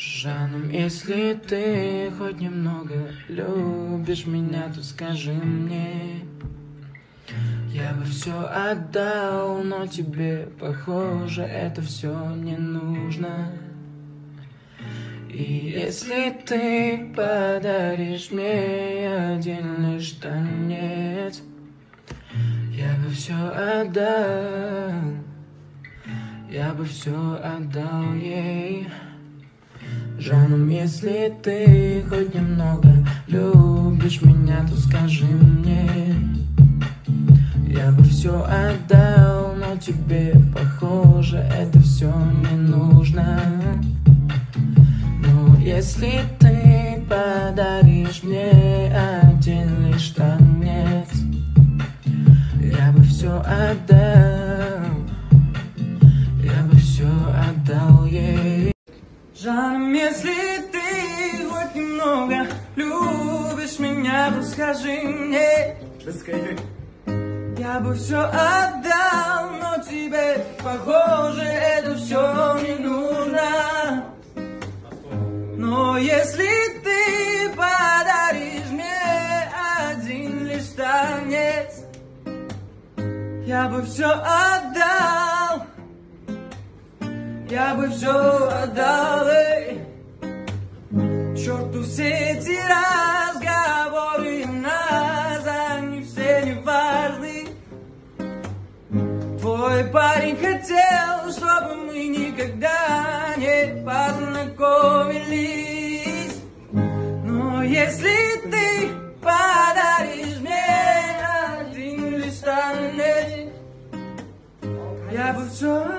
Жаном, если ты хоть немного любишь меня, то скажи мне. Я бы все отдал, но тебе, похоже, это все не нужно. И если ты подаришь мне один лишь танец, я бы все отдал, я бы все отдал ей. Жаном, если ты хоть немного любишь меня, то скажи мне. Я бы все отдал, но тебе, похоже, это все не нужно. Но если ты подаришь мне один лишь танец, я бы все отдал, я бы все отдал ей. Жаном, если ты хоть немного любишь меня, то скажи мне. Расскажи. Я бы все отдал, но тебе, похоже, это все не нужно. Но если ты подаришь мне один лишь танец, я бы все отдал, я бы все отдал, эй. Черту все эти разговоры нас, они все не важны. Твой парень хотел, чтобы мы никогда не познакомились. Но если ты подаришь мне один лишь танец, я бы все